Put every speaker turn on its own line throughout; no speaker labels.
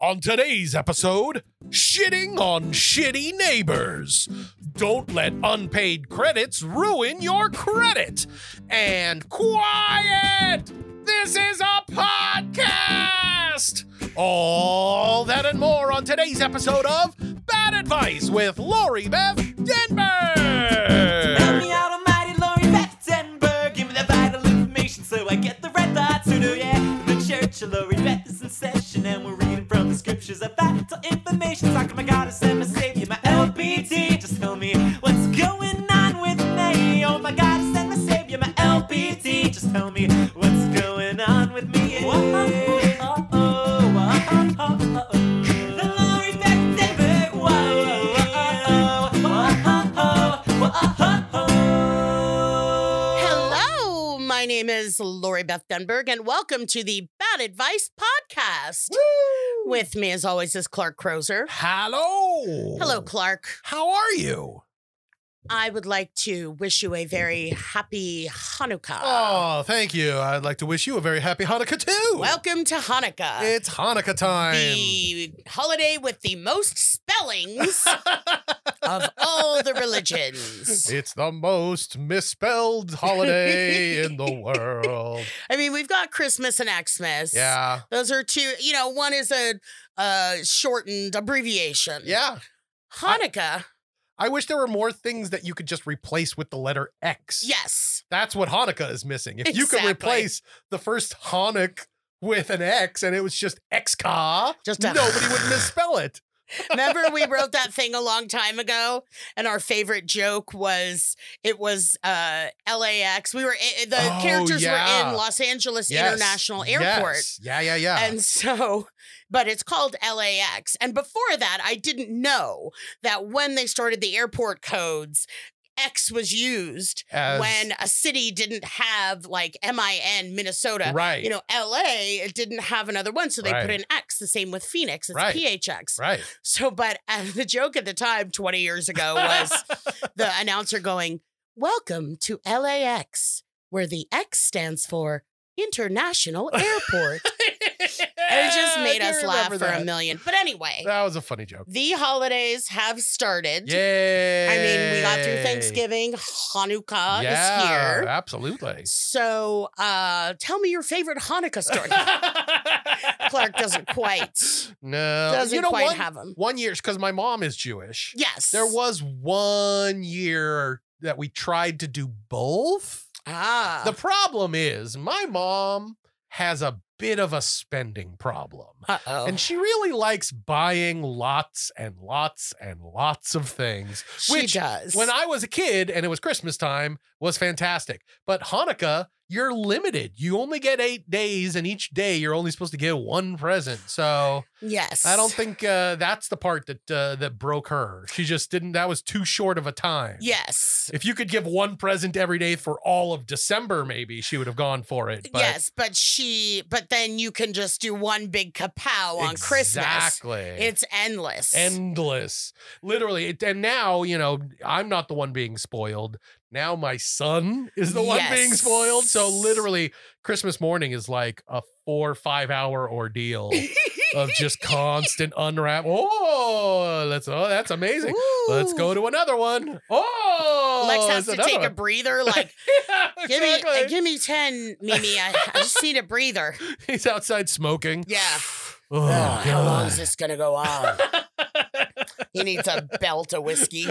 On today's episode, shitting on shitty neighbors. Don't let unpaid credits ruin your credit. And quiet! This is a podcast! All that and more on today's episode of Bad Advice with Lori Beth Denberg.
Help me out, almighty Lori Beth Denberg. Give me the vital information so I get the right thoughts to do, yeah. The Church of Lori Beth is in session and we're reading from the scriptures of vital information. Talking my goddess and my savior, my LBT. Just tell me what's going on with me. Oh, my goddess and my savior, my LBT. Just tell me what's going on with me. Yeah. The Lori Beth Denberg.
Hello, my name is Lori Beth Denberg, and welcome to the Bad Advice Podcast.
Woo!
With me, as always, is Clark Crozer.
Hello.
Hello, Clark.
How are you?
I would like to wish you a very happy Hanukkah.
Oh, thank you. I'd like to wish you a very happy Hanukkah, too.
Welcome to Hanukkah,
It's Hanukkah time.
the holiday with the most spellings of all the religions.
It's the most misspelled holiday in the world.
I mean, we've got Christmas and Xmas.
Yeah.
Those are two, one is a shortened abbreviation.
Yeah.
Hanukkah,
I wish there were more things that you could just replace with the letter X.
yes.
That's what Hanukkah is missing. If you could
Exactly.
replace the first Hanukkah with an X and it was just Xka,
Just a-
nobody would misspell it.
Remember we wrote that thing a long time ago, and our favorite joke was LAX. The
Oh,
characters
yeah.
were in Los Angeles
Yes.
International Airport.
Yes. Yeah.
And so, but it's called LAX. And before that, I didn't know that when they started the airport codes, X was used
As-
when a city didn't have like MIN, Minnesota.
Right.
LA, it didn't have another one. So they put
Right.
an X, the same with Phoenix. It's
Right.
PHX.
Right.
So, but the joke at the time, 20 years ago, was the announcer going, "Welcome to LAX, where the X stands for International Airport." And it just made
I
us
do
laugh
remember
for
that.
a million. But anyway,
That was a funny joke.
the holidays have started.
Yay.
I mean, we got through Thanksgiving. Hanukkah
Yeah,
is here.
absolutely.
So tell me your favorite Hanukkah story. Clark doesn't quite have them.
One year, because my mom is Jewish.
Yes.
There was 1 year that we tried to do both.
Ah.
The problem is my mom has a bit of a spending problem.
Uh-oh.
And she really likes buying lots and lots and lots of things.
She
which,
does.
when I was a kid and it was Christmas time, was fantastic. But Hanukkah, you're limited. You only get 8 days, and each day you're only supposed to get one present. So
Yes.
I don't think that's the part that broke her. She just didn't. That was too short of a time.
Yes.
If you could give one present every day for all of December, maybe she would have gone for it. But
Yes, but then you can just do one big kapow on Christmas.
Exactly.
It's endless.
Endless. Literally. And now, I'm not the one being spoiled. Now my son is the one being
Yes.
spoiled. So literally Christmas morning is like a 4 or 5 hour ordeal of just constant unwrap. That's amazing. Let's
Ooh.
go to another one. Oh,
Lex has
that's
to take
another
a
one.
breather. Like,
Yeah, exactly.
give me 10, Mimi. I just need a breather.
He's outside smoking.
Yeah.
Oh,
How long
God.
is this gonna go on? He needs a belt of whiskey.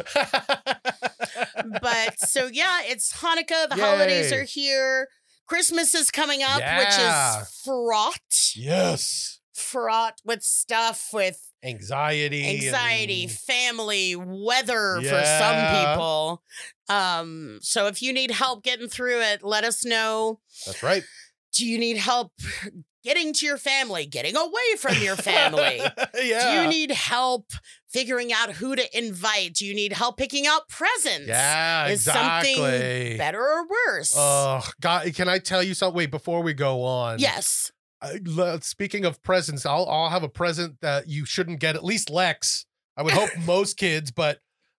But so yeah, it's Hanukkah. The holidays
Yay.
are here. Christmas is coming up,
Yeah.
which is fraught.
Yes.
Fraught with stuff, with
Anxiety, and-
family, weather for
Yeah.
some people. So if you need help getting through it, let us know.
That's right.
Do you need help getting to your family, getting away from your family?
Yeah.
Do you need help figuring out who to invite? Do you need help picking out presents?
Yeah,
Is
exactly.
something better or worse?
Oh, God, can I tell you something? Wait, before we go on.
Yes.
Speaking of presents, I'll have a present that you shouldn't get, at least Lex. I would hope most kids, but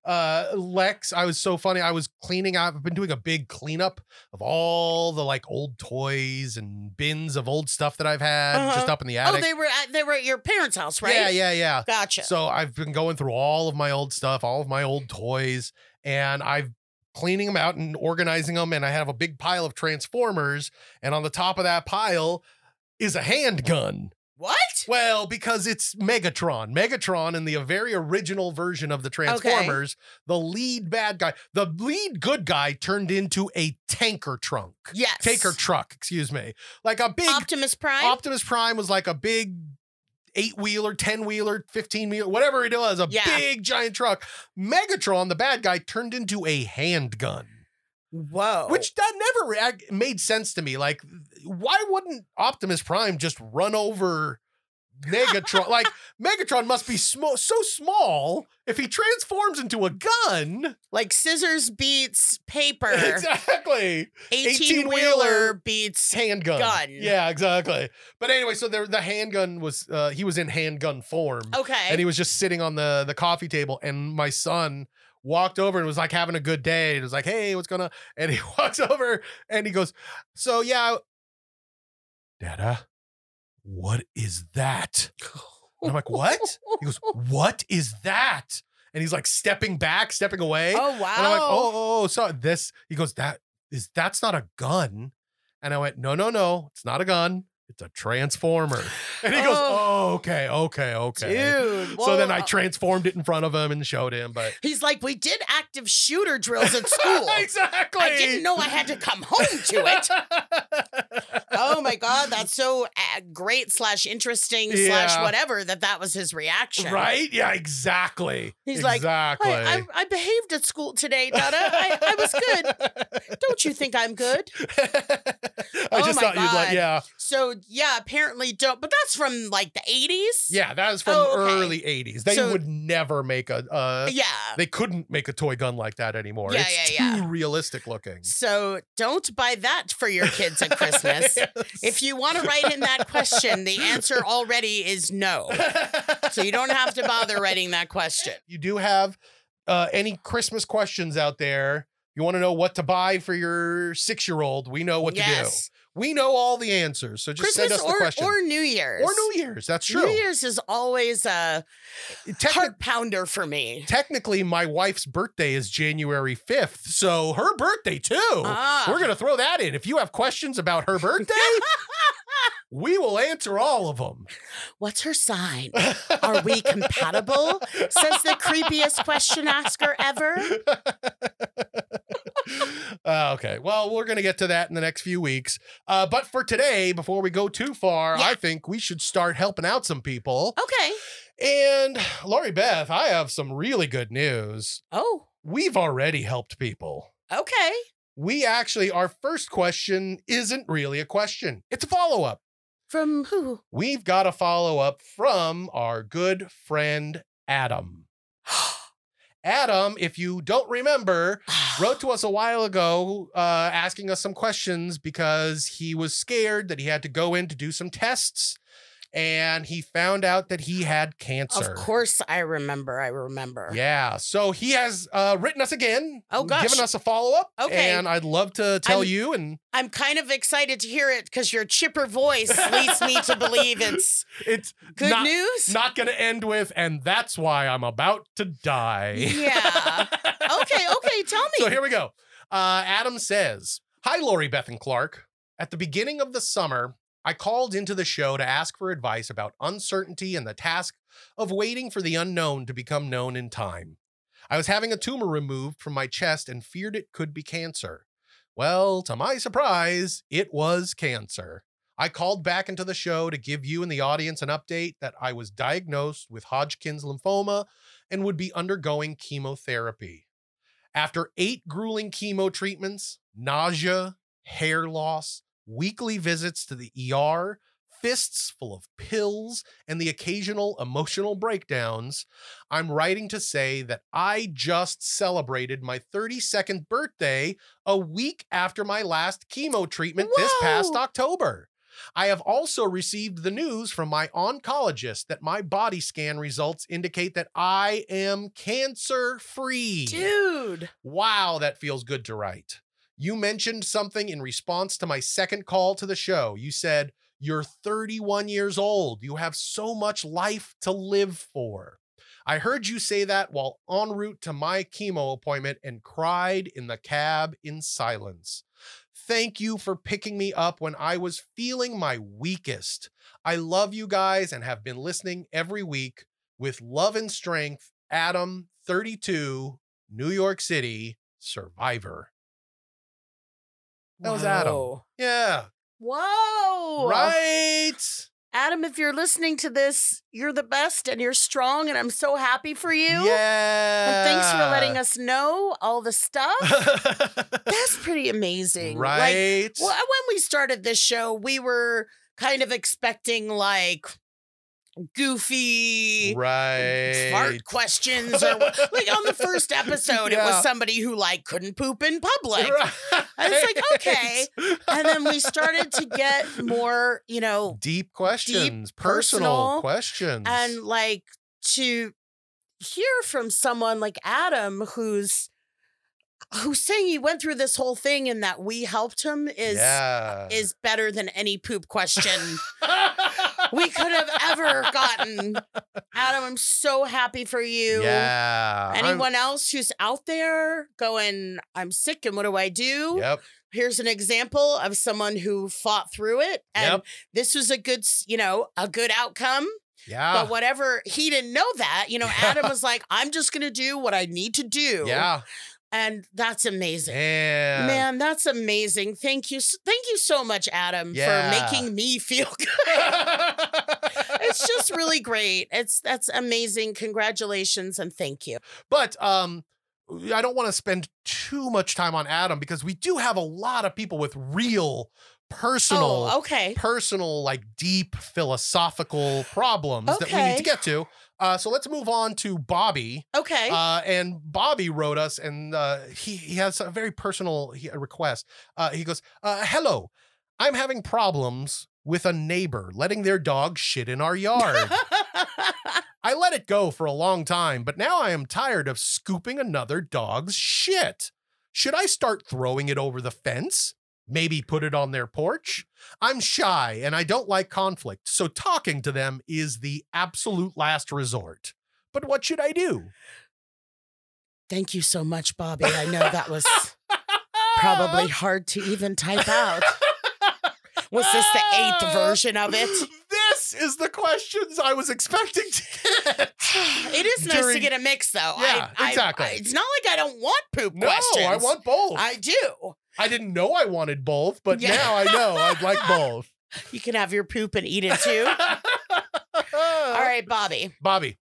Lex, I was so funny. I was cleaning out. I've been doing a big cleanup of all the like old toys and bins of old stuff that I've had just up in the attic.
Oh, they were at your parents' house, right?
Yeah.
Gotcha.
So I've been going through all of my old stuff, all of my old toys, and I've cleaning them out and organizing them. And I have a big pile of Transformers, and on the top of that pile is a handgun.
What?
Well, because it's Megatron. Megatron in the very original version of the Transformers, the lead bad guy, the lead good guy turned into a tanker truck.
Yes.
Tanker truck, excuse me. Like a big
Optimus Prime?
Optimus Prime was like a big 8-wheeler, 10-wheeler, 15-wheeler, whatever it was, a big giant truck. Megatron, the bad guy, turned into a handgun.
Whoa.
Which that never made sense to me. Like, why wouldn't Optimus Prime just run over Megatron? Like, Megatron must be so small if he transforms into a gun.
Like scissors beats paper.
Exactly.
18-wheeler beats
handgun.
Gun.
Yeah, exactly. But anyway, so the handgun was, he was in handgun form.
Okay.
And he was just sitting on the coffee table, and my son walked over and was like having a good day. It was like, hey, what's going on? And he walks over and he goes, so yeah, Dada, what is that? And I'm like, what? He goes, what is that? And he's like stepping back, stepping away.
Oh, wow.
And I'm like, oh, so this, he goes, that's not a gun. And I went, no, it's not a gun. It's a transformer. And he goes, oh, okay.
Dude.
So then I transformed it in front of him and showed him, but
he's like, we did active shooter drills at school.
Exactly.
I didn't know I had to come home to it. Oh my God. That's so great / interesting / whatever that was his reaction.
Right? Yeah, exactly.
He's
exactly.
like, I behaved at school today, Dada. I was good. Don't you think I'm good?
I just thought you'd like, yeah.
So yeah, apparently don't, but that's from like the 80s.
Yeah, that is from early 80s. They would never make they couldn't make a toy gun like that anymore. It's too realistic looking.
So don't buy that for your kids at Christmas.
Yes.
If you want to write in that question, the answer already is no. So you don't have to bother writing that question.
You do have any Christmas questions out there? You want to know what to buy for your 6-year-old? We know what to do. We know all the answers. So just
Christmas
send us the question.
Or New Year's.
Or New Year's. That's true.
New Year's is always a heart pounder for me.
Technically, my wife's birthday is January 5th. So her birthday, too. We're going to throw that in. If you have questions about her birthday, we will answer all of them.
What's her sign? Are we compatible? Says the creepiest question asker ever.
Okay. Well, we're going to get to that in the next few weeks. But for today, before we go too far, I think we should start helping out some people.
Okay.
And Lori Beth, I have some really good news.
Oh.
We've already helped people.
Okay.
We actually, our first question isn't really a question. It's a follow-up.
From who?
We've got a follow-up from our good friend, Adam. Adam, if you don't remember, wrote to us a while ago asking us some questions because he was scared that he had to go in to do some tests, and he found out that he had cancer.
Of course I remember.
Yeah. So he has written us again.
Oh, gosh.
Given us a follow-up.
Okay.
And I'd love to tell you. And
I'm kind of excited to hear it because your chipper voice leads me to believe it's good news.
Not going to end with, and that's why I'm about to die.
Yeah. Okay. Tell me.
So here we go. Adam says, hi, Lori, Beth, and Clark. At the beginning of the summer, I called into the show to ask for advice about uncertainty and the task of waiting for the unknown to become known in time. I was having a tumor removed from my chest and feared it could be cancer. Well, to my surprise, it was cancer. I called back into the show to give you and the audience an update that I was diagnosed with Hodgkin's lymphoma and would be undergoing chemotherapy. After 8 grueling chemo treatments, nausea, hair loss, weekly visits to the ER, fists full of pills, and the occasional emotional breakdowns, I'm writing to say that I just celebrated my 32nd birthday a week after my last chemo treatment this past October. I have also received the news from my oncologist that my body scan results indicate that I am cancer-free.
Dude.
Wow, that feels good to write. You mentioned something in response to my second call to the show. You said, you're 31 years old. You have so much life to live for. I heard you say that while en route to my chemo appointment and cried in the cab in silence. Thank you for picking me up when I was feeling my weakest. I love you guys and have been listening every week. With love and strength, Adam, 32, New York City, survivor. That was Adam.
Whoa.
Yeah.
Whoa.
Right.
Adam, if you're listening to this, you're the best and you're strong, and I'm so happy for you.
Yeah.
And thanks for letting us know all the stuff. That's pretty amazing.
Right.
Like, when we started this show, we were kind of expecting like goofy
Right.
fart questions, or like on the first episode, it was somebody who like couldn't poop in public.
Right.
And it's like, okay. And then we started to get more,
Deep questions,
personal,
personal questions.
and like to hear from someone like Adam who's saying he went through this whole thing and that we helped him is better than any poop question we could have ever gotten. Adam, I'm so happy for you.
Yeah.
Anyone else who's out there going, I'm sick and what do I do?
Yep.
Here's an example of someone who fought through it. And this was a good outcome.
Yeah.
But whatever, he didn't know that. Adam was like, I'm just going to do what I need to do.
Yeah.
And that's amazing.
Man,
that's amazing. Thank you. Thank you so much, Adam,
Yeah.
for making me feel good. It's just really great. That's amazing. Congratulations and thank you.
But I don't want to spend too much time on Adam because we do have a lot of people with real personal, like deep philosophical problems that we need to get to. So let's move on to Bobby.
Okay.
And Bobby wrote us, and he has a very personal request. He goes, hello, I'm having problems with a neighbor letting their dog shit in our yard. I let it go for a long time, but now I am tired of scooping another dog's shit. Should I start throwing it over the fence? Maybe put it on their porch? I'm shy and I don't like conflict, so talking to them is the absolute last resort. But what should I do?
Thank you so much, Bobby. I know that was probably hard to even type out. Was this the 8th version of it?
This is the questions I was expecting to get.
It is nice to get a mix, though.
Yeah, exactly.
It's not like I don't want poop questions.
No, I want both.
I do.
I didn't know I wanted both, but now I know I'd like both.
You can have your poop and eat it too. All right, Bobby.
Bobby.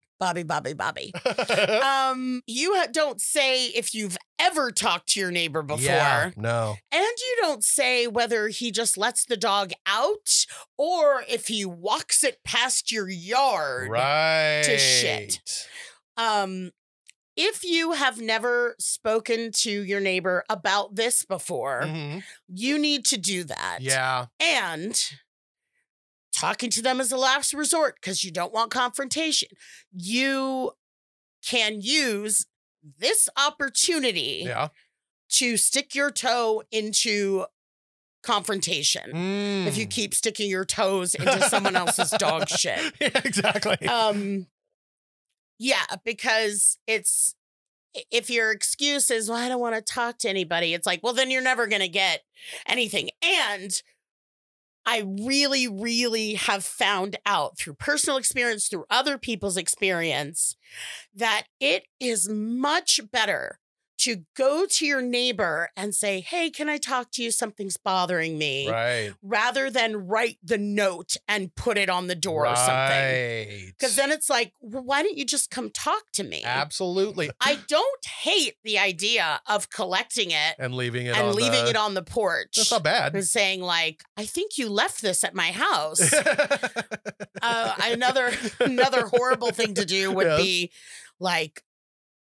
You don't say if you've ever talked to your neighbor before.
Yeah, no.
And you don't say whether he just lets the dog out or if he walks it past your yard to shit. If you have never spoken to your neighbor about this before, you need to do that.
Yeah.
And talking to them is a last resort because you don't want confrontation. You can use this opportunity to stick your toe into confrontation. If you keep sticking your toes into someone else's dog shit.
Yeah, exactly.
Yeah, because if your excuse is, well, I don't want to talk to anybody, it's like, well, then you're never going to get anything. And I really, really have found out through personal experience, through other people's experience, that it is much better to go to your neighbor and say, hey, can I talk to you? Something's bothering me.
Right.
Rather than write the note and put it on the door or something. Because then it's like, well, why don't you just come talk to me?
Absolutely.
I don't hate the idea of collecting it
and leaving it
on the porch.
That's not bad.
And saying like, I think you left this at my house. Another horrible thing to do would be like,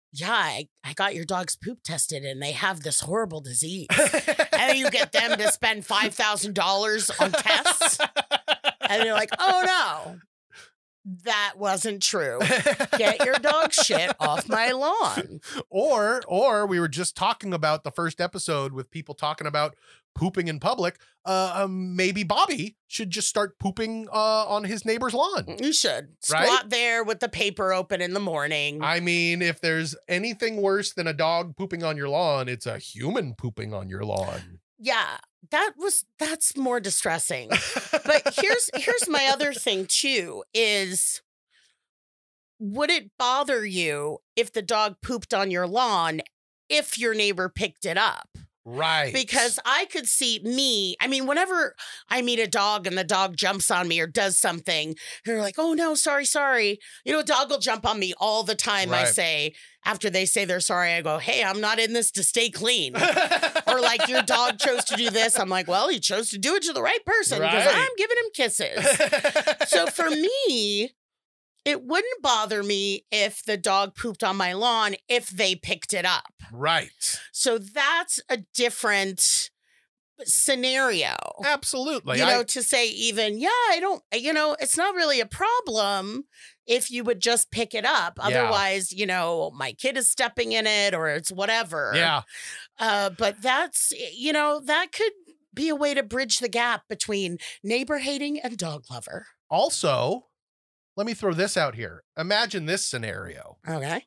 yeah, I got your dog's poop tested and they have this horrible disease. And you get them to spend $5,000 on tests. And they're like, oh no, that wasn't true. Get your dog shit off my lawn.
Or we were just talking about the first episode with people talking about pooping in public. Maybe Bobby should just start pooping on his neighbor's lawn.
You should.
Right?
Squat there with the paper open in the morning.
I mean, if there's anything worse than a dog pooping on your lawn, it's a human pooping on your lawn.
Yeah, that's more distressing. But here's my other thing too is, would it bother you if the dog pooped on your lawn if your neighbor picked it up?
Right.
Because I could see whenever I meet a dog and the dog jumps on me or does something, they're like, oh no, sorry. You know, a dog will jump on me all the time.
Right.
I say, after they say they're sorry, I go, hey, I'm not in this to stay clean. Or like, your dog chose to do this. I'm like, well, he chose to do it to the right person because
Right.
I'm giving him kisses. So for me, it wouldn't bother me if the dog pooped on my lawn if they picked it up.
Right.
So that's a different scenario.
Absolutely.
To say even, it's not really a problem if you would just pick it up.
Yeah.
Otherwise, my kid is stepping in it or it's whatever.
Yeah.
But that's, that could be a way to bridge the gap between neighbor hating and dog lover.
Also, let me throw this out here. Imagine this scenario.
Okay.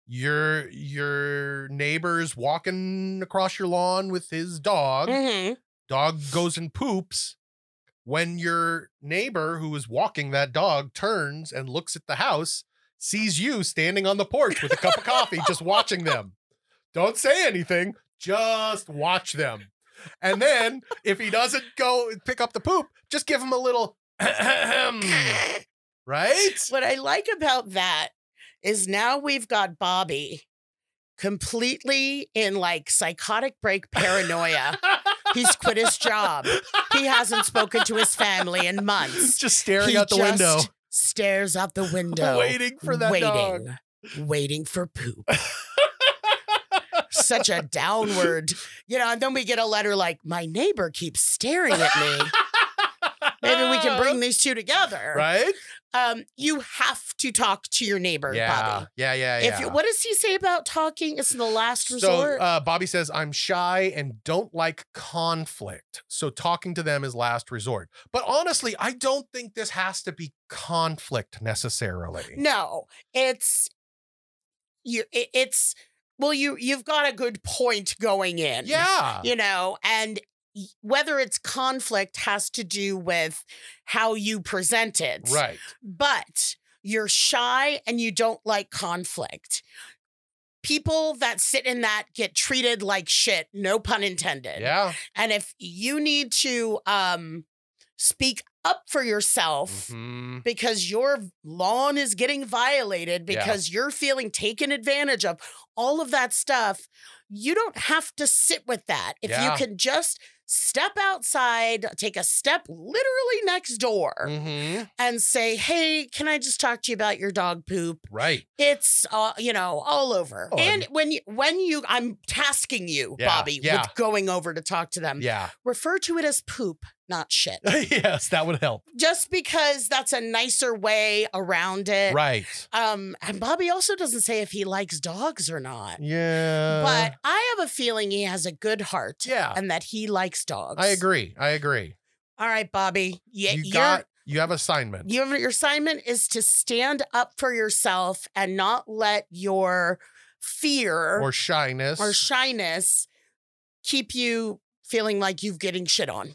Your neighbor's walking across your lawn with his dog.
Mm-hmm.
Dog goes and poops. When your neighbor who is walking that dog turns and looks at the house, sees you standing on the porch with a cup of coffee, just watching them. Don't say anything, just watch them. And then if he doesn't go pick up the poop, just give him a little right?
What I like about that is now we've got Bobby completely in like psychotic break paranoia. He's quit his job. He hasn't spoken to his family in months.
Just staring out the window.
Stares out the window.
Waiting for that dog.
Waiting for poop. Such a downward, and then we get a letter like, my neighbor keeps staring at me. Maybe we can bring these two together.
Right?
You have to talk to your neighbor, Bobby.
Yeah.
What does he say about talking? It's the last resort.
So Bobby says, I'm shy and don't like conflict. So talking to them is last resort. But honestly, I don't think this has to be conflict necessarily.
No, you've got a good point going in.
Yeah.
And whether it's conflict has to do with how you present it.
Right.
But you're shy and you don't like conflict. People that sit in that get treated like shit, no pun intended.
Yeah.
And if you need to speak up for yourself because your lawn is getting violated, because you're feeling taken advantage of, all of that stuff, you don't have to sit with that. If you can just step outside, take a step literally next door and say, hey, can I just talk to you about your dog poop?
Right.
It's, all over.
Oh,
and I'm tasking you, Bobby, with going over to talk to them.
Yeah.
Refer to it as poop, not shit.
Yes, that would help.
Just because that's a nicer way around it.
Right.
And Bobby also doesn't say if he likes dogs or not.
Yeah.
But I have a feeling he has a good heart.
Yeah.
And that he likes dogs.
I agree.
All right, Bobby.
You have assignment.
Your assignment is to stand up for yourself and not let your fear
or shyness
keep you feeling like you're getting shit on.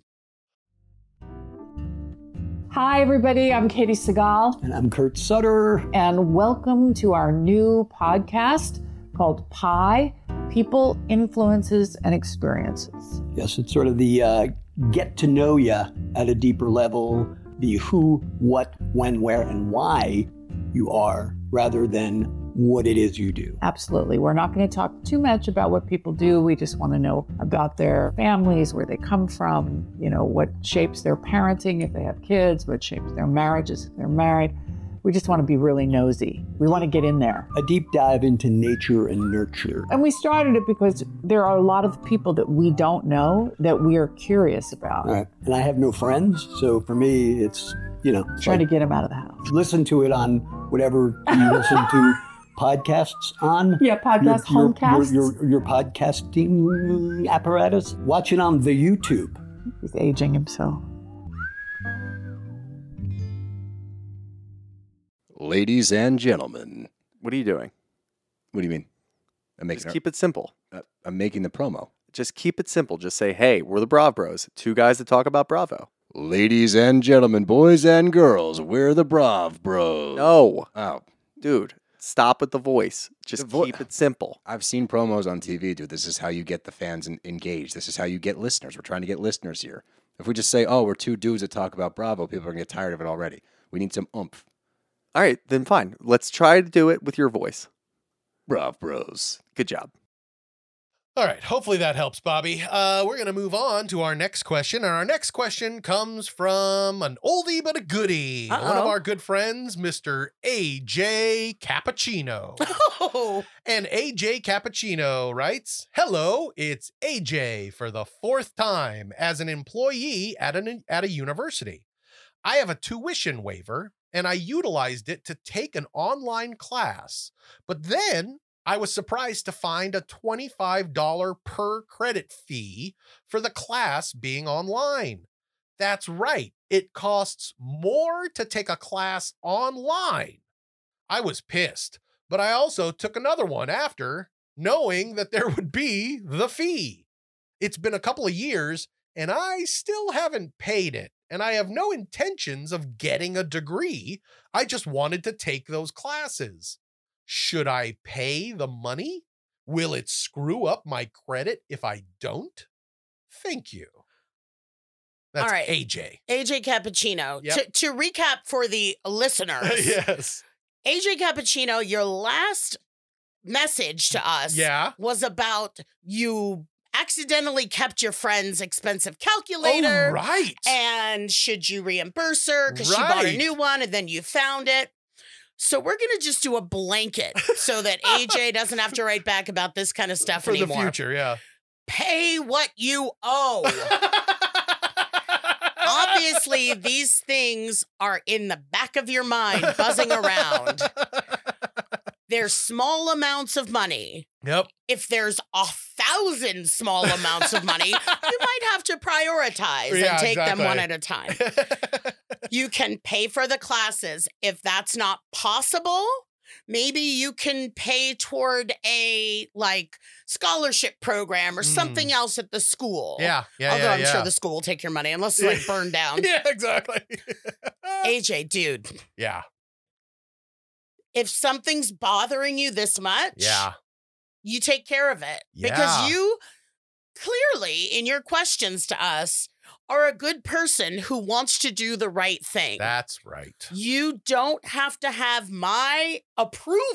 Hi, everybody. I'm Katie Segal.
And I'm Kurt Sutter.
And welcome to our new podcast called PIE, People, Influences, and Experiences.
Yes, it's sort of the get to know you at a deeper level, the who, what, when, where, and why you are, rather than what it is you do.
Absolutely. We're not going to talk too much about what people do. We just want to know about their families, where they come from, what shapes their parenting if they have kids, what shapes their marriages if they're married. We just want to be really nosy. We want to get in there.
A deep dive into nature and nurture.
And we started it because there are a lot of people that we don't know that we are curious about.
All right. And I have no friends, so for me, it's, it's
Trying
like,
to get them out of the house.
listen to it on whatever you listen to podcasts on.
Yeah, podcast, homecasts.
Your podcasting apparatus. Watch it on the YouTube.
He's aging himself.
Ladies and gentlemen.
What are you doing?
What do you mean?
Just keep it simple.
I'm making the promo.
Just keep it simple. Just say, hey, we're the Brav Bros. Two guys that talk about Bravo.
Ladies and gentlemen, boys and girls, we're the Brav Bros.
No.
Oh.
Dude, stop with the voice. Just keep it simple.
I've seen promos on TV, dude. This is how you get the fans engaged. This is how you get listeners. We're trying to get listeners here. If we just say, oh, we're two dudes that talk about Bravo, people are going to get tired of it already. We need some oomph.
All right, then fine. Let's try to do it with your voice.
Brav Bros.
Good job.
All right. Hopefully that helps, Bobby. We're going to move on to our next question. And our next question comes from an oldie but a goodie. One of our good friends, Mr. AJ Cappuccino.
Oh.
And AJ Cappuccino writes, hello, it's AJ for the 4th time as an employee at a university. I have a tuition waiver, and I utilized it to take an online class. But then I was surprised to find a $25 per credit fee for the class being online. That's right. It costs more to take a class online. I was pissed, but I also took another one after, knowing that there would be the fee. It's been a couple of years, and I still haven't paid it. And I have no intentions of getting a degree. I just wanted to take those classes. Should I pay the money? Will it screw up my credit if I don't? Thank you. That's
all right.
AJ.
AJ Cappuccino.
Yep.
To recap for the listeners.
Yes.
AJ Cappuccino, your last message to us was about you accidentally kept your friend's expensive calculator.
Oh, right.
And should you reimburse her because she bought a new one and then you found it? So we're going to just do a blanket so that AJ doesn't have to write back about this kind of stuff
For
anymore.
the future, yeah.
Pay what you owe. Obviously, these things are in the back of your mind, buzzing around. They're small amounts of money.
Yep.
If there's 1,000 small amounts of money, you might have to prioritize and take them one at a time. You can pay for the classes. If that's not possible, maybe you can pay toward a scholarship program or something else at the school.
Yeah.
Although I'm sure the school will take your money unless it's burned down.
Yeah, exactly.
AJ, dude.
Yeah.
If something's bothering you this much, you take care of it.
Yeah.
Because you clearly, in your questions to us, are a good person who wants to do the right thing.
That's right.
You don't have to have my approval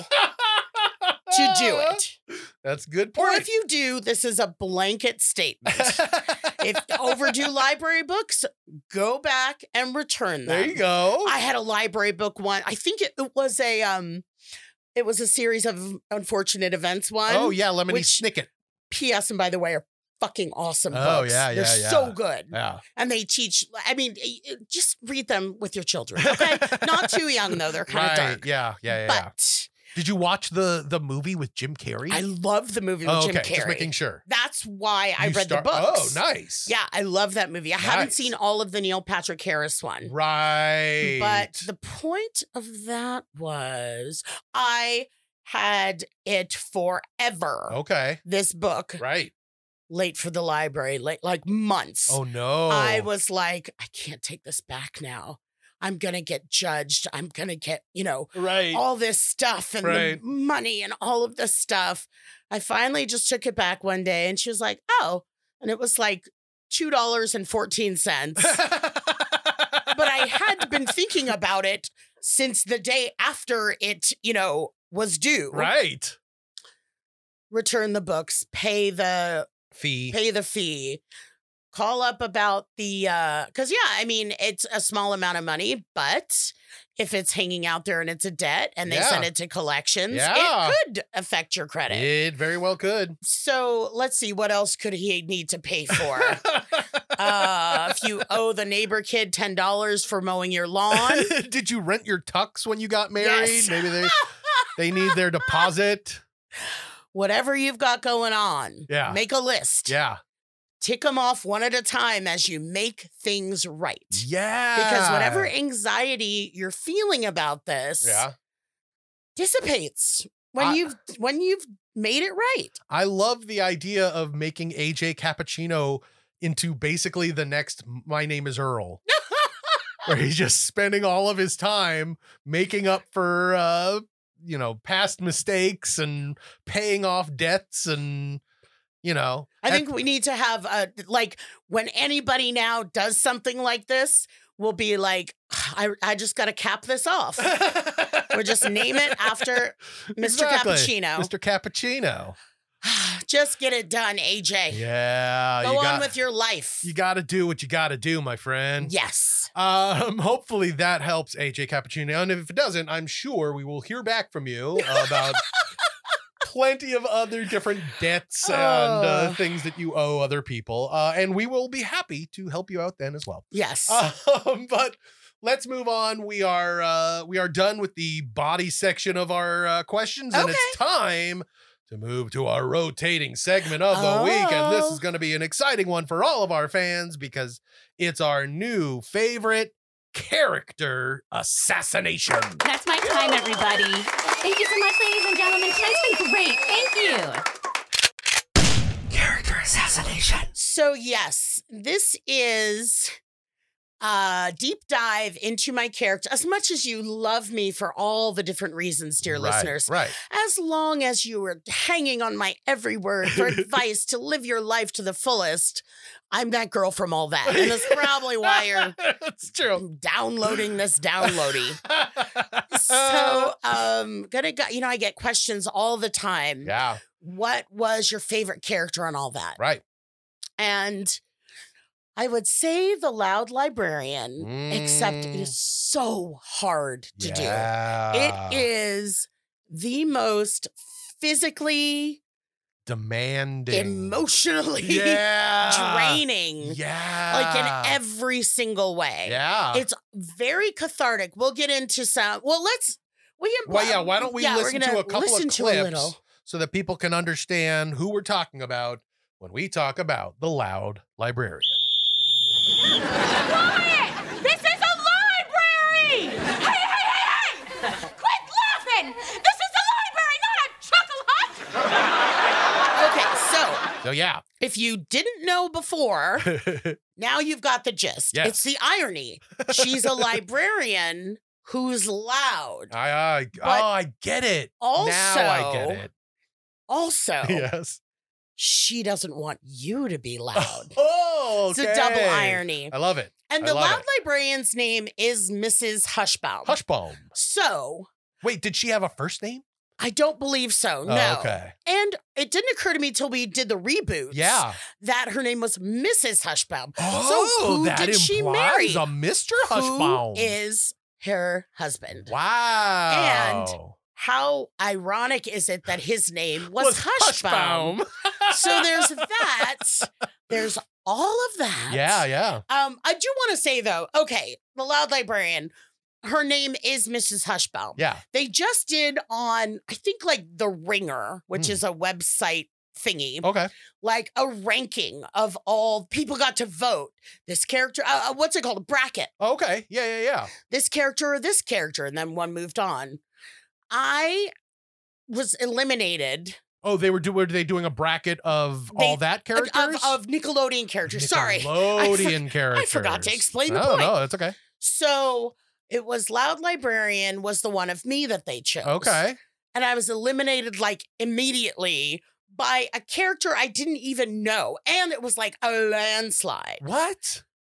to do it.
That's a good point.
Or if you do, this is a blanket statement. If overdue library books, go back and return them.
There you go.
I had a library book one. I think it was a series of unfortunate events one.
Oh yeah, Lemony Snicket.
P.S. and by the way, are fucking awesome books.
Oh yeah,
They're so good.
Yeah.
And they teach. I mean, just read them with your children. Okay, not too young though. They're kind of dark.
Yeah.
But
did you watch the movie with Jim Carrey?
I love the movie with Jim Carrey.
Just making sure.
That's why I read the books.
Oh, nice.
Yeah, I love that movie. I haven't seen all of the Neil Patrick Harris one.
Right.
But the point of that was I had it forever.
Okay.
This book.
Right.
Late for the library, like months.
Oh, no.
I was like, I can't take this back now. I'm going to get judged. I'm going to get, all this stuff and the money and all of this stuff. I finally just took it back one day and she was like, oh, and it was like $2.14. But I had been thinking about it since the day after it, was due.
Right.
Return the books, pay the
fee.
Call up about the, because, I mean, it's a small amount of money, but if it's hanging out there and it's a debt and they send it to collections, it could affect your credit.
It very well could.
So let's see, what else could he need to pay for? If you owe the neighbor kid $10 for mowing your lawn.
Did you rent your tux when you got married?
Yes.
Maybe they need their deposit.
Whatever you've got going on, make a list.
Yeah.
Tick them off one at a time as you make things right.
Yeah.
Because whatever anxiety you're feeling about this dissipates when you've made it right.
I love the idea of making AJ Cappuccino into basically the next My Name is Earl. Where he's just spending all of his time making up for past mistakes and paying off debts and
I think we need to have when anybody now does something like this, we'll be like, I just got to cap this off. We'll just name it after Mr. Cappuccino.
Mr. Cappuccino.
Just get it done, AJ.
Yeah.
Go on with your life.
You got to do what you got to do, my friend.
Yes.
Hopefully that helps AJ Cappuccino. And if it doesn't, I'm sure we will hear back from you about plenty of other different debts and things that you owe other people. And we will be happy to help you out then as well.
Yes.
But let's move on. We are done with the body section of our questions, and it's time to move to our rotating segment of the week. And this is going to be an exciting one for all of our fans because it's our new favorite character assassination.
That's my time, everybody. Thank you so much, ladies and gentlemen. Tonight's been great. Thank you.
Character assassination. So yes, this is a deep dive into my character. As much as you love me for all the different reasons, dear listeners, as long as you were hanging on my every word for advice to live your life to the fullest, I'm that girl from All That. And that's probably why you're downloading this downloady. So, I get questions all the time.
Yeah.
What was your favorite character on All That?
Right.
And I would say the Loud Librarian, except it is so hard to do. It is the most physically
demanding,
emotionally draining.
Yeah.
Like in every single way.
Yeah.
It's very cathartic. We'll get into some. Well, why don't we listen to a couple of clips
so that people can understand who we're talking about when we talk about the Loud Librarian.
Quiet! This is a library! Hey! Quit laughing! This is a library, not a chuckle hut!
Okay, so if you didn't know before, now you've got the gist.
Yes.
It's the irony. She's a librarian who's loud.
I get it.
Also,
now I get it.
Also,
yes.
She doesn't want you to be loud.
Okay.
It's a double irony.
I love it.
And the Loud Librarian's name is Mrs. Hushbaum.
Hushbaum.
So.
Wait, did she have a first name?
I don't believe so, no.
Oh, okay.
And it didn't occur to me till we did the reboot.
Yeah.
That her name was Mrs. Hushbaum.
Oh,
so who
that
did she marry?
a Mr. Hushbaum.
Who is her husband?
Wow.
And how ironic is it that his name was Hushbaum? So there's that. There's all of that.
Yeah.
I do want to say though, okay, the Loud Librarian, her name is Mrs. Hushbaum.
Yeah.
They just did on, I think like The Ringer, which is a website thingy.
Okay.
Like a ranking of all people got to vote. This character, what's it called? A bracket.
Okay. Yeah.
This character or this character. And then one moved on. I was eliminated.
Oh, were they doing a bracket of all that characters?
Of Nickelodeon characters. Sorry.
Nickelodeon characters.
I forgot to explain the
point.
No,
that's okay.
So it was Loud Librarian was the one of me that they chose.
Okay.
And I was eliminated like immediately by a character I didn't even know. And it was like a landslide.
What?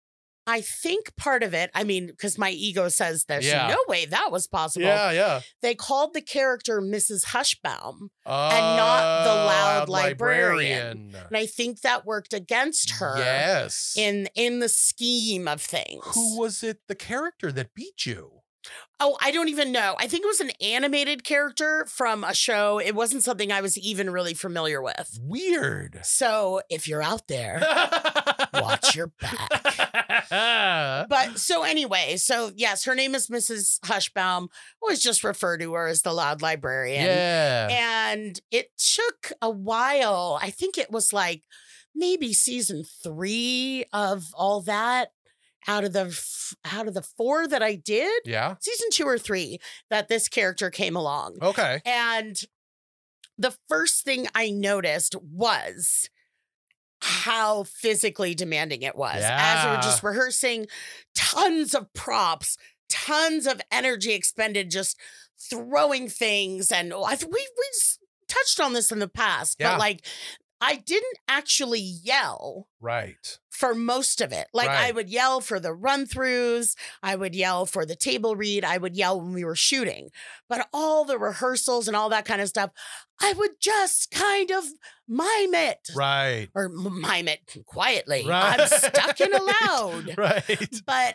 I think part of it, I mean, because my ego says there's
Yeah.
no way that was possible.
Yeah.
They called the character Mrs. Hushbaum and not the loud librarian. And I think that worked against her
Yes.
in the scheme of things.
Who was it, the character that beat you?
Oh, I don't even know. I think it was an animated character from a show. It wasn't something I was even really familiar with.
Weird.
So if you're out there, watch your back. But so anyway, so yes, her name is Mrs. Hushbaum. Always just refer to her as the loud librarian.
Yeah.
And it took a while. I think it was like maybe season 3 of all that. Out of the 4 that I did,
Yeah.
season 2 or 3, that this character came along.
Okay.
And the first thing I noticed was how physically demanding it was. As we were just rehearsing, tons of props, tons of energy expended, just throwing things. And we touched on this in the past,
Yeah.
but like, I didn't actually yell
Right.
for most of it. Like I
Right.
would yell for the run throughs. I would yell for the table read. I would yell when we were shooting, but all the rehearsals and all that kind of stuff, I would just kind of mime it
Right.
or mime it quietly.
Right.
I'm stuck in a loud,
Right.
but,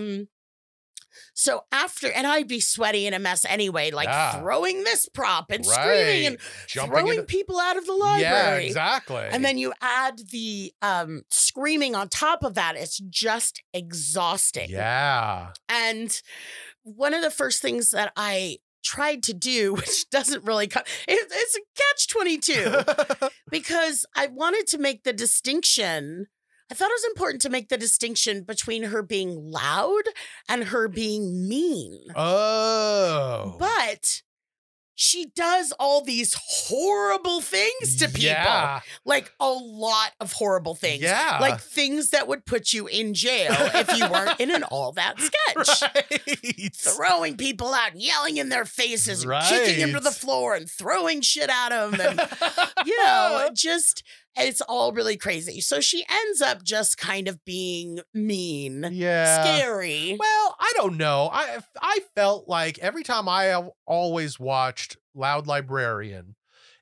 so after, and I'd be sweaty and a mess anyway, like
Yeah.
throwing this prop and screaming and throwing people out of the library.
Yeah, exactly.
And then you add the screaming on top of that. It's just exhausting.
Yeah.
And one of the first things that I tried to do, which doesn't really come, it's a catch-22 because I wanted to make the distinction. I thought it was important to make the distinction between her being loud and her being mean.
Oh.
But she does all these horrible things to people.
Yeah.
Like a lot of horrible things.
Yeah.
Like things that would put you in jail if you weren't in an all that sketch.
Right.
Throwing people out and yelling in their faces and kicking them to the
Right.
floor and throwing shit at them. And, you know, it's all really crazy. So she ends up just kind of being mean,
Yeah.
scary.
Well, I don't know. I felt like every time I always watched Loud Librarian,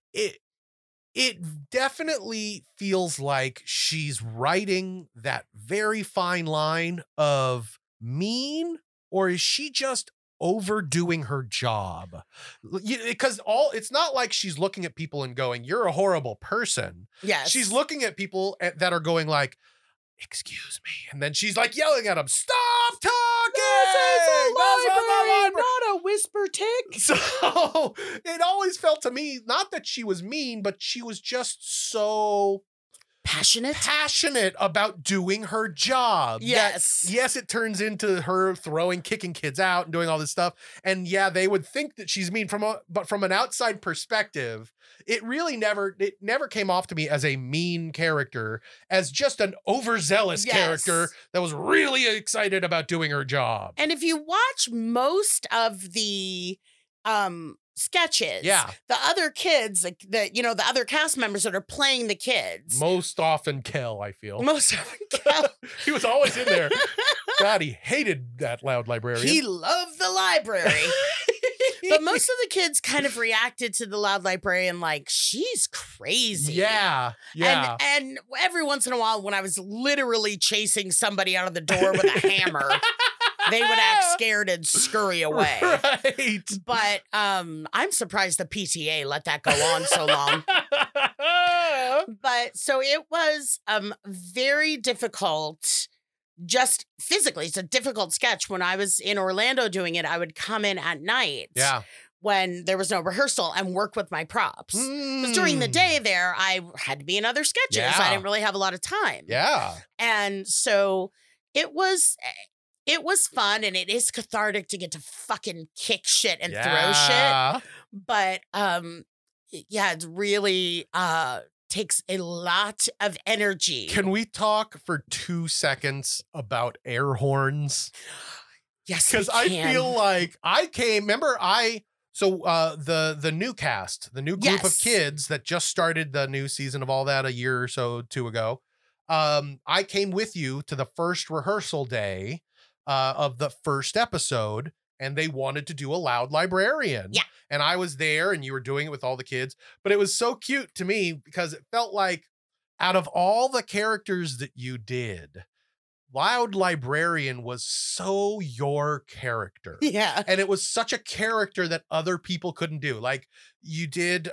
it definitely feels like she's writing that very fine line of mean, or is she just overdoing her job? Because it's not like she's looking at people and going, "You're a horrible person."
Yes.
She's looking at people that are going like, "Excuse me," and then she's like yelling at them, "Stop talking! This is the library,
not a whisper tick.
So it always felt to me, not that she was mean, but she was just so passionate about doing her job.
Yes.
Yes, it turns into her kicking kids out and doing all this stuff. And yeah, they would think that she's mean but from an outside perspective, it never came off to me as a mean character, as just an overzealous character that was really excited about doing her job.
And if you watch most of the sketches, the other kids, the other cast members that are playing the kids,
Most often Kel, I feel.
most of them, Kel,
He was always in there. God, he hated that Loud Librarian.
he loved the library. But most of the kids kind of reacted to the loud librarian like, she's crazy.
Yeah.
And every once in a while, when I was literally chasing somebody out of the door with a hammer, they would act scared and scurry away.
Right.
But I'm surprised the PTA let that go on so long. But so it was very difficult. Just physically, it's a difficult sketch. When I was in Orlando doing it, I would come in at night when there was no rehearsal and work with my props. Because during the day there, I had to be in other sketches.
Yeah.
I didn't really have a lot of time.
Yeah.
And so it was fun, and it is cathartic to get to fucking kick shit and throw shit. But it really takes a lot of energy.
Can we talk for 2 seconds about air horns?
Yes,
Because I feel like the new cast, the new group of kids that just started the new season of all that a year or so 2 ago, I came with you to the first rehearsal day of the first episode, and they wanted to do a loud librarian.
Yeah.
And I was there, and you were doing it with all the kids. But it was so cute to me because it felt like out of all the characters that you did, Loud Librarian was so your character.
Yeah.
And it was such a character that other people couldn't do. Like you did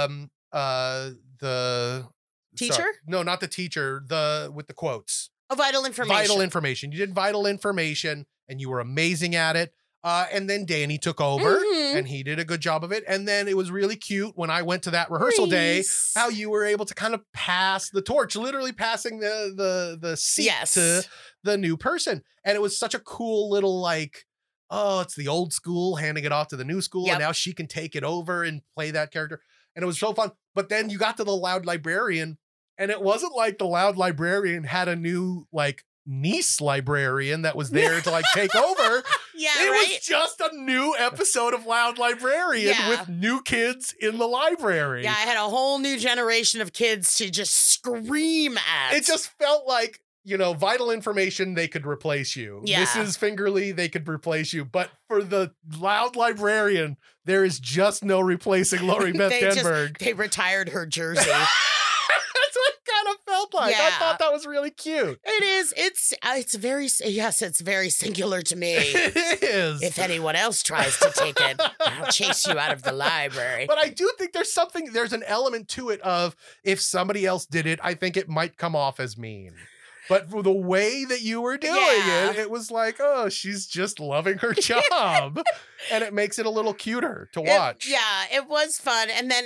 the
Teacher?
sorry, no, not the teacher, the with the quotes.
Oh, vital information.
Vital information. You did vital information and you were amazing at it. And then Danny took over
Mhm.
and he did a good job of it. And then it was really cute when I went to that rehearsal day,
Nice.
how you were able to kind of pass the torch, literally passing the seat
Yes.
to the new person. And it was such a cool little like, oh, it's the old school handing it off to the new school.
Yep.
And now she can take it over and play that character. And it was so fun. But then you got to the Loud Librarian and it wasn't like the Loud Librarian had a new like niece librarian that was there to like take over.
Yeah,
It
right?
was just a new episode of Loud Librarian
Yeah.
with new kids in the library.
Yeah, I had a whole new generation of kids to just scream at.
It just felt like, you know, vital information, they could replace you.
Yeah.
This is Fingerly, they could replace you. But for the Loud Librarian, there is just no replacing Lori Beth Denberg.
They retired her jersey.
That's what it kind of felt like. I
Yeah.
thought that was really cute.
It is. It's very, yes, it's very singular to me.
It is.
If anyone else tries to take it, I'll chase you out of the library.
But I do think there's an element to it of if somebody else did it, I think it might come off as mean. But for the way that you were doing
Yeah.
it was like, oh, she's just loving her job. And it makes it a little cuter to watch.
It was fun. And then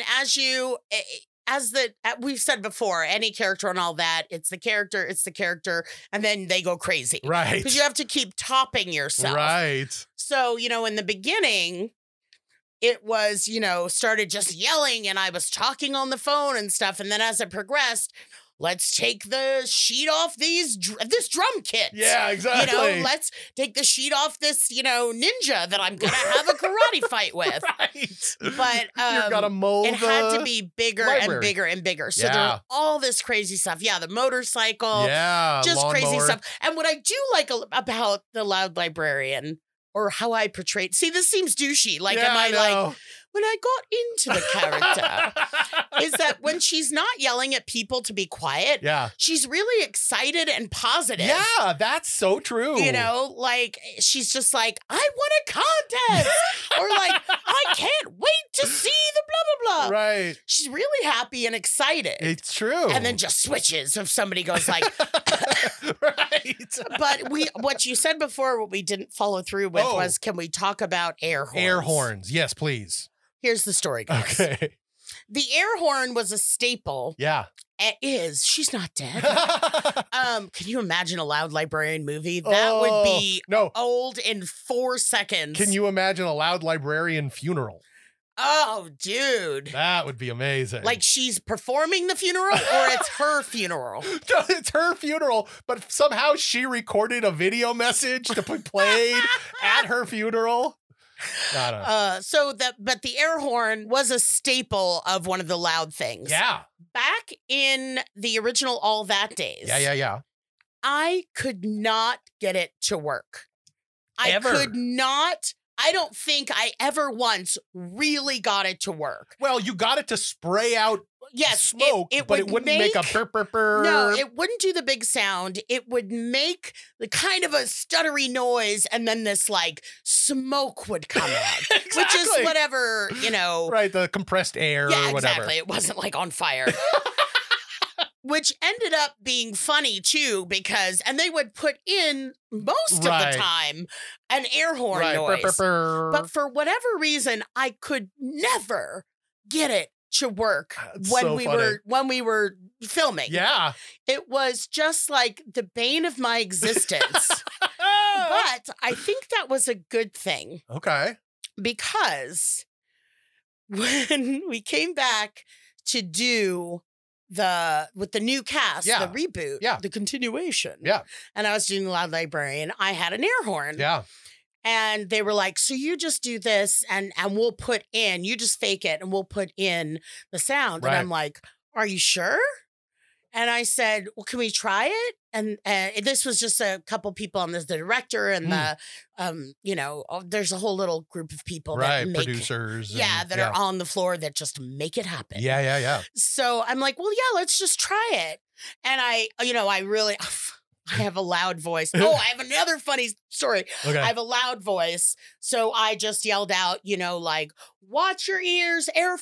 we've said before, any character and all that, it's the character, and then they go crazy.
Right.
Because you have to keep topping yourself.
Right.
So, in the beginning, it was, started just yelling and I was talking on the phone and stuff. And then as it progressed, let's take the sheet off this drum kit.
Yeah, exactly.
Let's take the sheet off this, ninja that I'm going to have a karate fight with.
Right.
But
You've got to mold
it had
the
to be bigger
library.
and bigger and bigger. So
Yeah.
there was all this crazy stuff. Yeah, the motorcycle.
Yeah,
Just crazy
lawnmower.
stuff. And what I do like about the Loud Librarian, or how I portrayed, see, this seems douchey. Like,
Yeah,
am I
know.
like, when I got into the character, is that when she's not yelling at people to be quiet,
Yeah.
she's really excited and positive.
Yeah, that's so true.
Like she's just like, I won a contest, or like, I can't wait to see the blah, blah, blah.
Right.
She's really happy and excited.
It's true.
And then just switches if somebody goes like,
right.
but what you said before, what we didn't follow through with
Oh.
was, can we talk about air horns?
Air horns. Yes, please.
Here's the story, guys.
Okay.
The air horn was a staple.
Yeah.
It is. She's not dead. Can you imagine a Loud Librarian movie? That would be
no.
old in 4 seconds.
Can you imagine a Loud Librarian funeral?
Oh, dude.
That would be amazing.
Like she's performing the funeral or it's her funeral?
No, it's her funeral, but somehow she recorded a video message to be played at her funeral. I don't know.
But the air horn was a staple of one of the Loud things.
Yeah.
Back in the original All That days.
Yeah.
I could not get it to work.
Ever.
I could not. I don't think I ever once really got it to work.
Well, you got it to spray out
Yes,
smoke, but it wouldn't make a burp, burp, burp.
No, it wouldn't do the big sound. It would make the kind of a stuttery noise, and then this like smoke would come out, which is
Exactly.
whatever,
Right, the compressed air
Yeah,
or whatever.
exactly. It wasn't like on fire. Which ended up being funny too, and they would put in most of
Right.
the time an air horn
Right.
noise.
Burp, burp, burp.
But for whatever reason, I could never get it to work
That's
when
so
we were filming.
Yeah.
It was just like the bane of my existence. But I think that was a good thing
Okay.
because when we came back to do with the new cast,
Yeah.
the reboot,
Yeah.
the continuation.
Yeah.
And I was doing the Loud Librarian. I had an air horn.
Yeah.
And they were like, so you just do this and we'll put in, you just fake it and we'll put in the sound.
Right.
And I'm like, are you sure? And I said, well, can we try it? And this was just a couple people on this, the director and there's a whole little group of people that make
producers.
that are on the floor that just make it happen.
Yeah.
So I'm like, well, yeah, let's just try it. And I have a loud voice. Oh, I have another funny story.
Okay.
I have a loud voice. So I just yelled out, like, watch your ears, air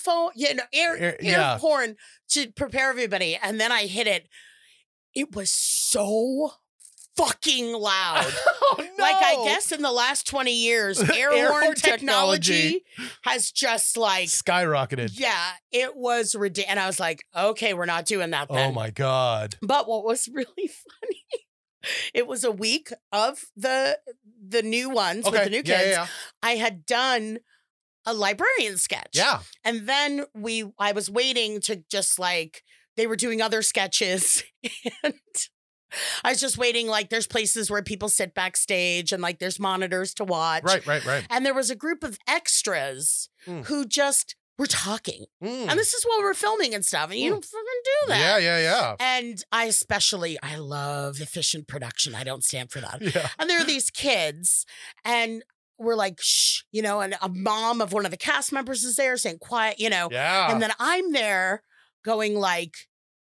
horn to prepare everybody. And then I hit it. It was so fucking loud.
Oh, no.
Like, I guess in the last 20 years, air horn technology has just like
skyrocketed.
Yeah, it was ridiculous. And I was like, okay, we're not doing that then.
Oh my God.
But what was really funny, it was a week of the new ones with the new kids.
Yeah.
I had done a librarian sketch.
Yeah.
And then I was waiting to just like, they were doing other sketches and I was just waiting. Like, there's places where people sit backstage and like there's monitors to watch.
Right.
And there was a group of extras who just were talking. And this is while we're filming and stuff. And you don't fucking do that.
Yeah.
And I love efficient production. I don't stand for that.
Yeah.
And there are these kids and we're like, shh, and a mom of one of the cast members is there saying quiet,
Yeah.
And then I'm there going like,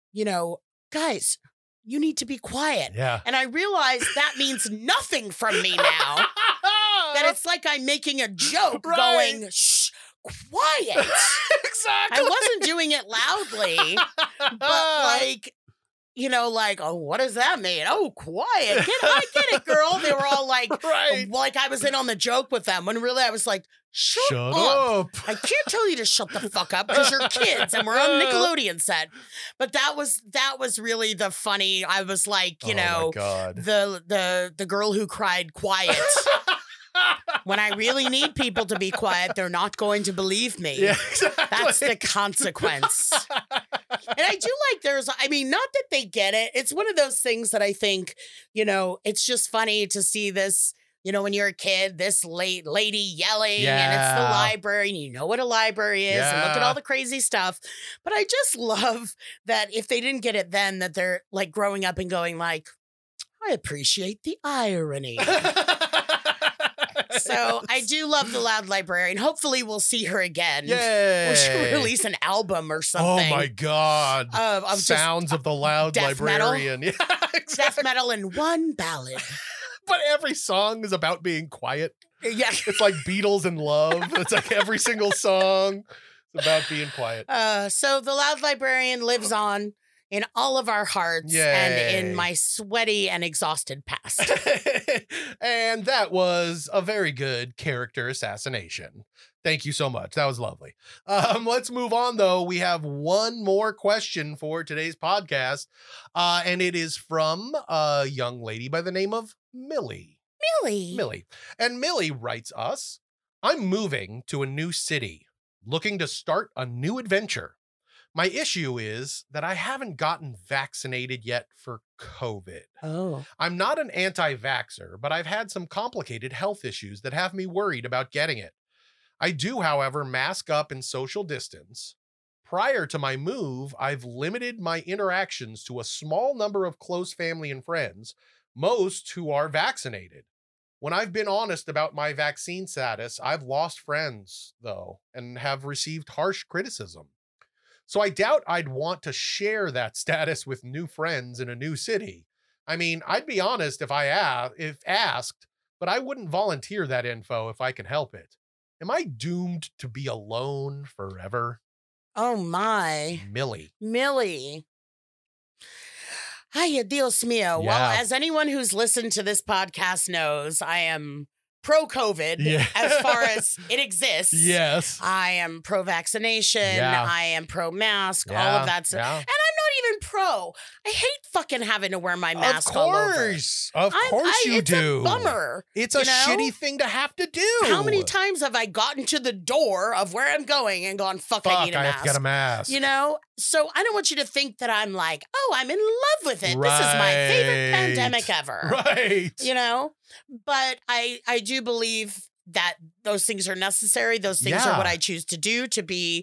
guys, you need to be quiet.
Yeah.
And I realize that means nothing from me now. That it's like I'm making a joke going, shh, quiet.
Exactly.
I wasn't doing it loudly, but like, oh, what does that mean? Oh, quiet. I get it, girl. They were all like, like I was in on the joke with them when really I was like, shut up. I can't tell you to shut the fuck up because you're kids and we're on Nickelodeon set. But that was really the funny. I was like,
oh my God.
the girl who cried quiet. When I really need people to be quiet, they're not going to believe me.
Yeah, exactly.
That's the consequence. And I do like not that they get it. It's one of those things that I think, it's just funny to see this, when you're a kid, this lady yelling and it's the library and you know what a library is and look at all the crazy stuff. But I just love that if they didn't get it then, that they're like growing up and going like, I appreciate the irony. So I do love the loud librarian. Hopefully we'll see her again.
Yay.
We should release an album or something.
Oh my God.
Of
Sounds of the loud
death
librarian.
Metal.
Yeah, exactly.
Death metal and one ballad.
But every song is about being quiet.
Yeah.
It's like Beatles and love. It's like every single song is about being quiet.
So the loud librarian lives on in all of our hearts and in my sweaty and exhausted past.
And that was a very good character assassination. Thank you so much. That was lovely. Let's move on, though. We have one more question for today's podcast, and it is from a young lady by the name of Millie. Millie. And Millie writes us, I'm moving to a new city, looking to start a new adventure. My issue is that I haven't gotten vaccinated yet for COVID.
Oh.
I'm not an anti-vaxxer, but I've had some complicated health issues that have me worried about getting it. I do, however, mask up and social distance. Prior to my move, I've limited my interactions to a small number of close family and friends, most who are vaccinated. When I've been honest about my vaccine status, I've lost friends, though, and have received harsh criticism. So I doubt I'd want to share that status with new friends in a new city. I mean, I'd be honest if asked, but I wouldn't volunteer that info if I can help it. Am I doomed to be alone forever?
Oh my.
Millie.
Ay, Dios mío.
Yeah.
Well, as anyone who's listened to this podcast knows, I am pro-COVID as far as it exists.
Yes.
I am pro-vaccination.
Yeah.
I am pro-mask, all of that stuff.
Yeah.
And I'm not even pro. I hate fucking having to wear my mask
Of
all over.
course you
it's
do.
It's a bummer.
It's a shitty thing to have to do.
How many times have I gotten to the door of where I'm going and gone, I need a mask?
I have to get a mask.
So I don't want you to think that I'm like, oh, I'm in love with it. This is my favorite pandemic ever.
Right.
But I do believe that those things are necessary. Those things are what I choose to do to be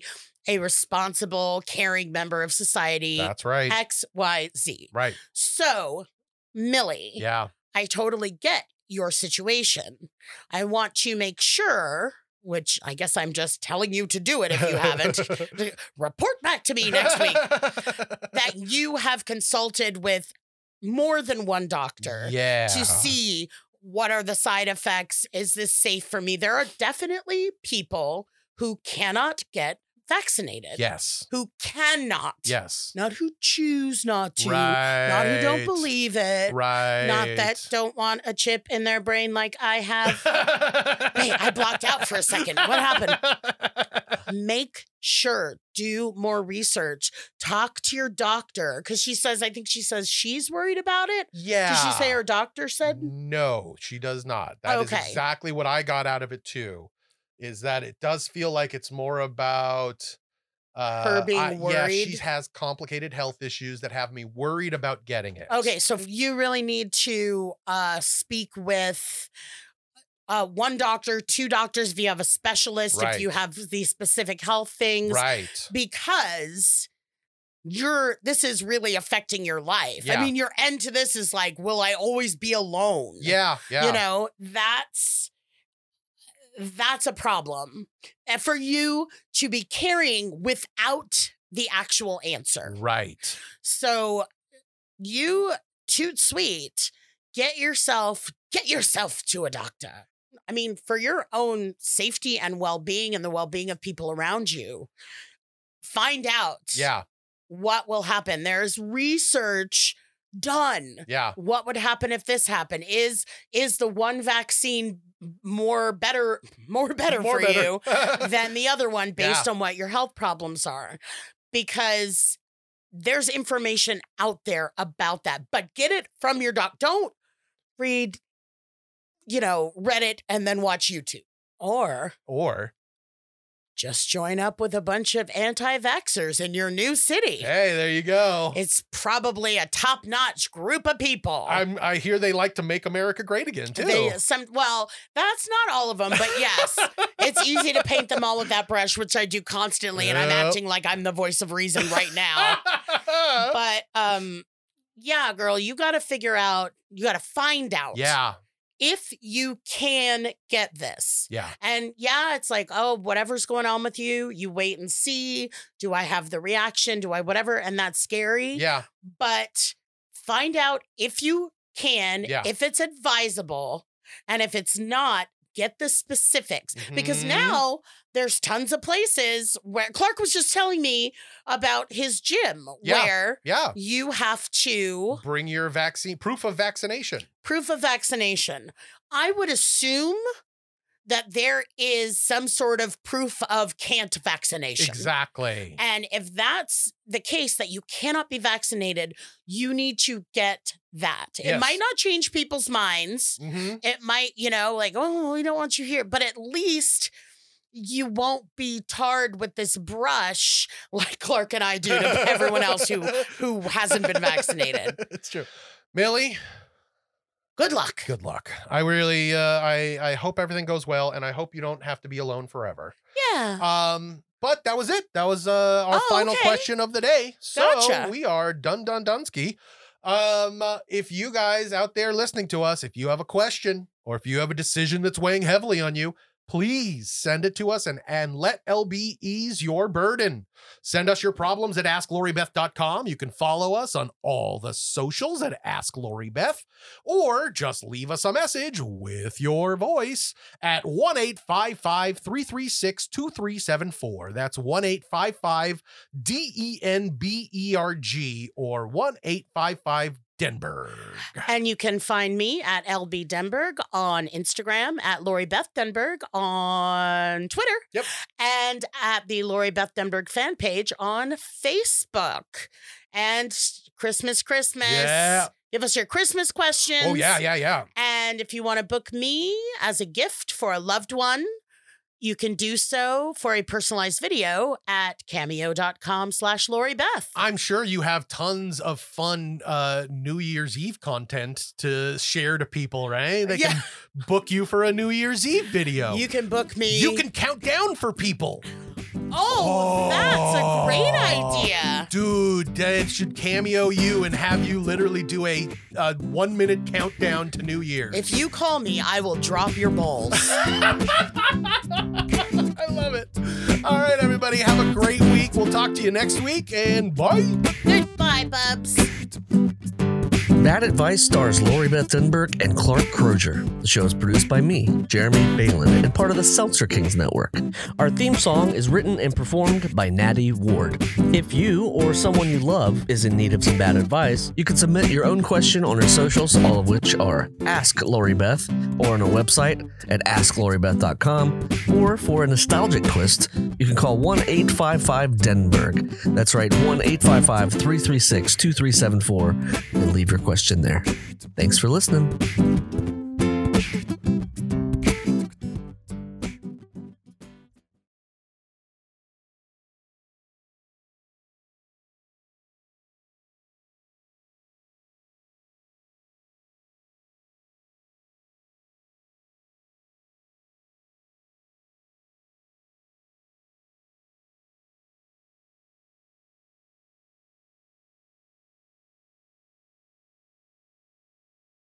a responsible, caring member of society.
That's right.
X, Y, Z.
Right.
So, Millie,
Yeah.
I totally get your situation. I want to make sure, which I guess I'm just telling you to do it if you haven't, report back to me next week, that you have consulted with more than one doctor
Yeah.
to see what are the side effects. Is this safe for me? There are definitely people who cannot get vaccinated.
Yes.
Who cannot.
Yes.
Not who choose not to.
Right.
Not who don't believe it.
Right.
Not that don't want a chip in their brain like I have. Wait, I blocked out for a second. What happened? Make sure, do more research. Talk to your doctor. Because I think she says she's worried about it.
Yeah.
Did she say her doctor said?
No, she does not. That is
Okay.
exactly what I got out of it too. Is that it does feel like it's more about
Her being
Yeah,
worried?
she has complicated health issues that have me worried about getting it.
Okay, so you really need to speak with one doctor, two doctors if you have a specialist, if you
Right.
have these specific health things.
Right.
Because this is really affecting your life.
Yeah.
I mean, your end to this is like, will I always be alone?
Yeah. Yeah.
You know, that's a problem. And for you to be carrying without the actual answer.
Right.
So you, toot sweet, get yourself to a doctor. I mean, for your own safety and well-being and the well-being of people around you, find out
Yeah.
what will happen. There's research done.
Yeah.
What would happen if this happened? Is the one vaccine more better
More
for
better.
you than the other one based on what your health problems are? Because there's information out there about that, but get it from your doc. Don't read, Reddit and then watch YouTube, or just join up with a bunch of anti-vaxxers in your new city.
Hey, there you go.
It's probably a top-notch group of people.
I hear they like to make America great again too.
That's not all of them, but yes, it's easy to paint them all with that brush, which I do constantly, and I'm
Yep.
acting like I'm the voice of reason right now. But yeah, girl, you got to find out.
Yeah.
If you can get this.
Yeah.
And yeah, it's like, oh, whatever's going on with you, you wait and see. Do I have the reaction? Do I whatever? And that's scary.
Yeah.
But find out if you can,
Yeah.
if it's advisable, and if it's not, get the specifics. Because
Mhm.
now there's tons of places where Clark was just telling me about his gym
Yeah.
where
Yeah.
you have to
Bring your proof of vaccination.
proof of vaccination. I would assume that there is some sort of proof of can't vaccination.
Exactly.
And if that's the case, that you cannot be vaccinated, you need to get that. It
Yes.
might not change people's minds.
Mm-hmm.
It might, like, oh, we don't want you here. But at least you won't be tarred with this brush like Clark and I do to everyone else who hasn't been vaccinated.
It's true. Millie,
Good luck.
good luck. I really, I hope everything goes well, and I hope you don't have to be alone forever.
Yeah.
But that was it. That was our final
okay.
question of the day. So
Gotcha.
we are done, Dunsky. If you guys out there listening to us, if you have a question or if you have a decision that's weighing heavily on you, please send it to us and let LB ease your burden. Send us your problems at AskLoriBeth.com. You can follow us on all the socials at AskLoriBeth, or just leave us a message with your voice at 1-855-336-2374. That's 1-855-DENBERG or 1-855 Denberg.
And you can find me at LB Denberg on Instagram, at Lori Beth Denberg on Twitter,
Yep.
and at the Lori Beth Denberg fan page on Facebook. And Christmas.
Yeah.
Give us your Christmas questions.
Oh, yeah.
And if you want to book me as a gift for a loved one, you can do so for a personalized video at cameo.com/LoriBeth.
I'm sure you have tons of fun New Year's Eve content to share to people, right? They can book you for a New Year's Eve video.
You can book me.
You can count down for people.
Oh, that's a great idea.
Dude, Dad should cameo you and have you literally do a 1 minute countdown to New Year.
If you call me, I will drop your balls.
I love it. All right, everybody, have a great week. We'll talk to you next week, and bye.
Goodbye, bubs.
Bad Advice stars Lori Beth Denberg and Clark Crozier. The show is produced by me, Jeremy Balin, and part of the Seltzer Kings Network. Our theme song is written and performed by Natty Ward. If you or someone you love is in need of some bad advice, you can submit your own question on our socials, all of which are Ask Lori Beth, or on our website at AskLoriBeth.com, or for a nostalgic twist, you can call 1-855-DENBERG. That's right, 1-855-336-2374, and leave your question there. Thanks for listening.